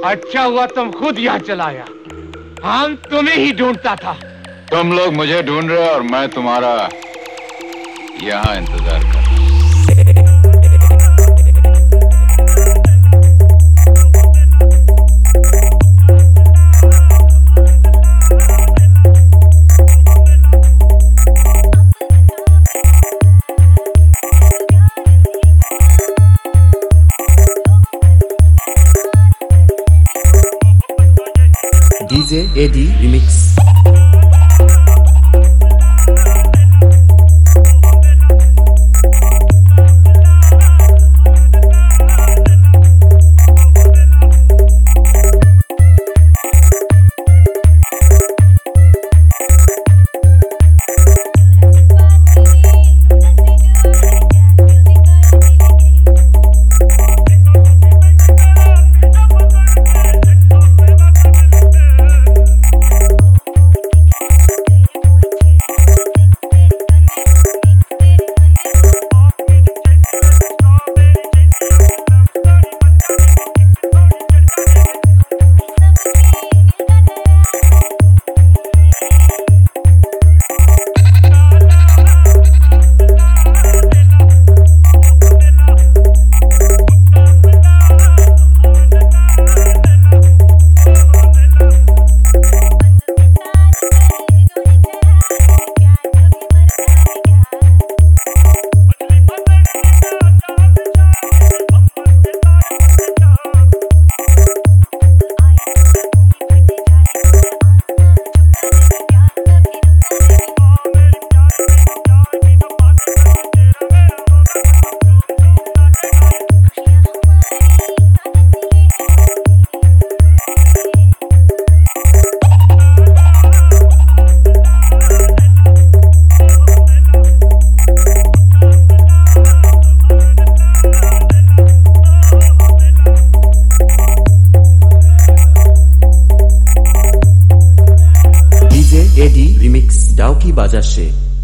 अच्छा हुआ तुम खुद यहाँ चला आया, हम तुम्हें ही ढूंढता था। तुम लोग मुझे ढूंढ रहे हो और मैं तुम्हारा यहाँ इंतजार कर रहा हूँ। DJ Eddie Remix। Eddie remix Dawki बाजार से।